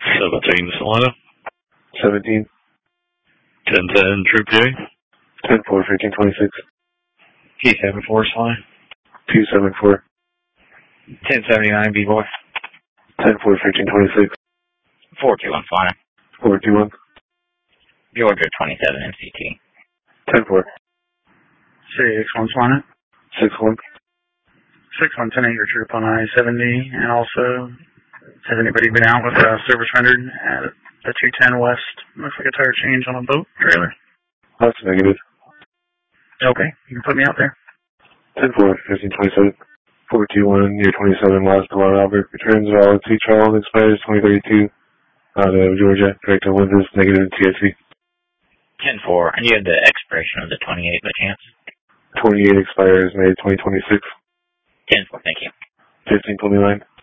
17 Salina. 17. 10-10 Troop J. 10-4, 1526. T-74 Salina. 274. 1079 B-Boy. 10-4, 1526. 421 Salina. 421. Georgia 27 MCT. 10-4. 6-1 Salina. 6-1. 6-1, 10-8 your troop on I-70, and also, has anybody been out with a service rendered at the 210 West? Looks like a tire change on a boat trailer. That's negative. Okay, you can put me out there. 10-4, 1527. 421 near 27 West of Albert. Returns valid sea trial expires 2032. Out of Georgia. Correct on Windows, negative TSV. 10-4, and you have the expiration of the 28 by chance? 28 expires May 2026. 10-4, thank you. 1529.